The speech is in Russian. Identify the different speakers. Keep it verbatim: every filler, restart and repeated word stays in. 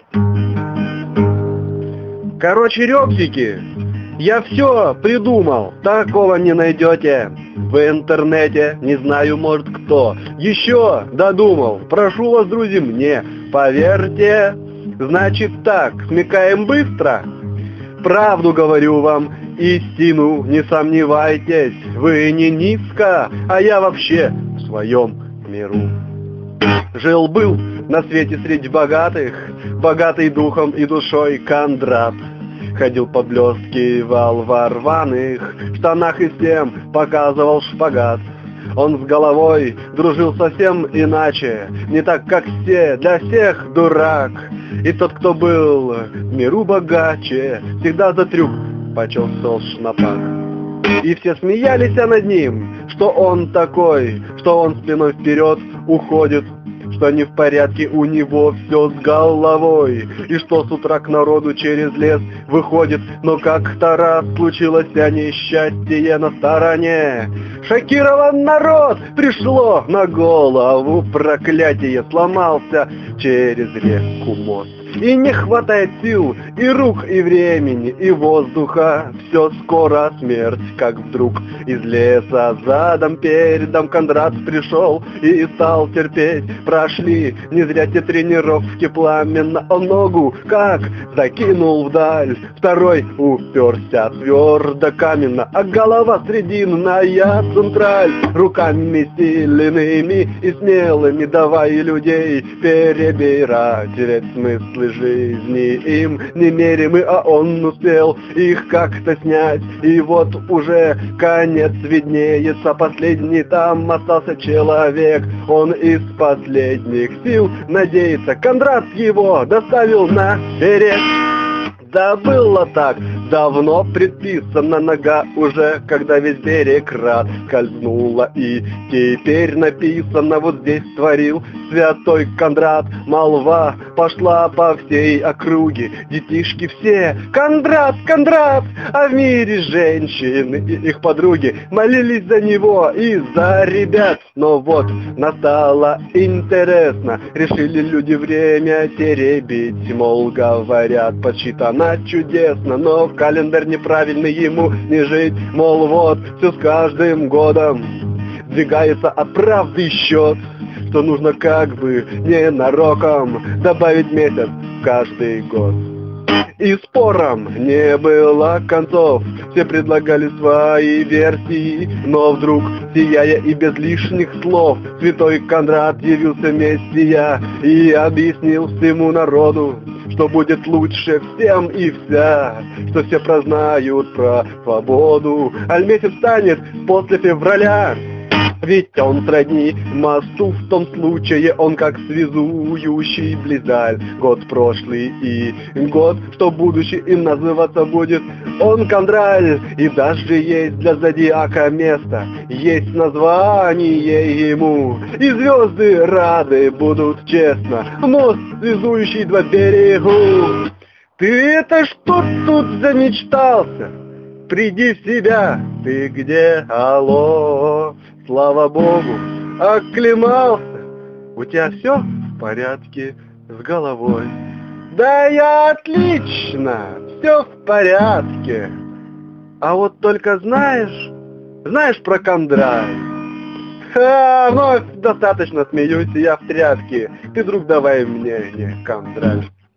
Speaker 1: Короче, рёбсики, я все придумал, такого не найдете в интернете, не знаю, может кто еще додумал. Прошу вас, друзья, мне поверьте. Значит так, смекаем быстро. Правду говорю вам, истину не сомневайтесь. Вы не низко, а я вообще в своем миру. Жил-был на свете среди богатых, богатый духом и душой Кондрат. Ходил поблескивал во рваных штанах и всем показывал шпагат. Он с головой дружил совсем иначе, не так, как все, для всех дурак. И тот, кто был в миру богаче, всегда за трюк почесал шнапак. И все смеялись над ним, что он такой, что он спиной вперед уходит, что не в порядке у него все с головой, и что с утра к народу через лес выходит. Но как-то раз случилось несчастье на стороне. Шокирован народ, пришло на голову проклятие, сломался через реку мост. И не хватает сил, и рук, и времени, и воздуха. Все скоро смерть, как вдруг из леса задом передом Кондрат пришел и стал терпеть. Прошли не зря те тренировки пламенно. Он ногу как закинул вдаль, второй уперся твердо каменно, а голова срединная централь. Руками сильными и смелыми давай людей перебирать, ведь смыслы жизни им немеримы, а он успел их как-то снять. И вот уже конец виднеется, последний там остался человек. Он из последних сил надеется, Кондрат его доставил на берег. Да было так, давно предписана нога уже, когда весь берег рад скользнула, и теперь написано вот здесь творил святой Кондрат. Молва пошла по всей округе, детишки все Кондрат, Кондрат, а в мире женщины и их подруги молились за него и за ребят. Но вот настало интересно, решили люди время теребить, мол, говорят, подсчитано чудесно, но календарь неправильный, ему не жить. Мол, вот все с каждым годом двигается от правды счет, что нужно как бы ненароком добавить месяц в каждый год. И спором не было концов, все предлагали свои версии, но вдруг, сияя и без лишних слов, святой Кондрат явился мессия и объяснил всему народу, что будет лучше всем и вся, что все прознают про свободу, аль месяц станет после февраля. Ведь он сродни мосту, в том случае он как связующий близаль. Год прошлый и год, что будущий им называться будет. Он Кондраль, и даже есть для зодиака место, есть название ему, и звезды рады будут честно. Мост, связующий два берегу. Ты это что тут замечтался? Приди в себя, ты где, алло? Слава Богу, оклемался. У тебя все в порядке с головой? Да я отлично, все в порядке. А вот только знаешь, знаешь про Кондраль? Ха, вновь достаточно смеюсь, я в тряпке. Ты, друг, давай мне не Кондраль.